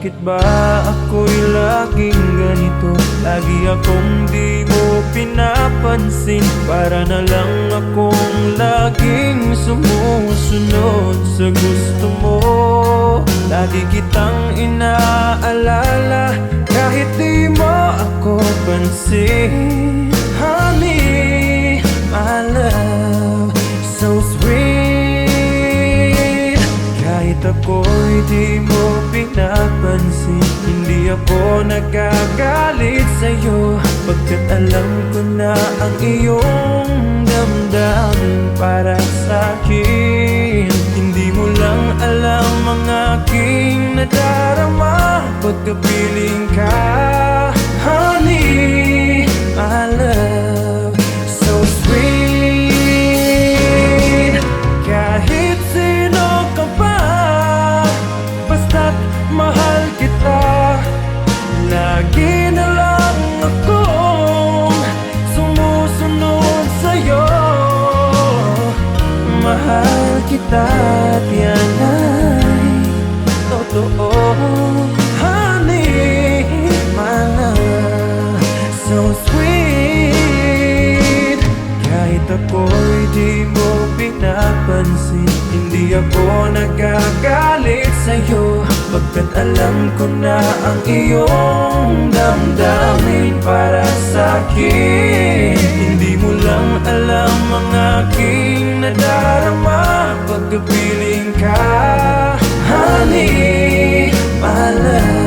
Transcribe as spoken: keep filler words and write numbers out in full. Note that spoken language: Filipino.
Bakit ba ako'y laging ganito? Lagi akong di mo pinapansin. Para na lang akong laging sumusunod sa gusto mo. Lagi kitang inaalala kahit di mo ako pansin. Honey, my love, so sweet. Kahit ako'y di mo pinapansin, hindi ako nagagalit sa'yo, pagkat alam ko na ang iyong damdamin para sa'kin. Hindi mo lang alam ang aking nadarama pagkapiling ka. Honey, my love, so sweet. Kahit sino ka pa, basta't mahal kita. Lagi na lang akong sumusunod sa'yo. Mahal kita at yan ay totoo. Honey, my love, so sweet. Kahit ako'y di mo pinapansin, hindi ako nagagalit sa'yo, pagkat alam ko na ang iyong damdamin para sa'kin. Hindi mo lang alam ang aking nadarama pagkapiling ka. Honey, my love,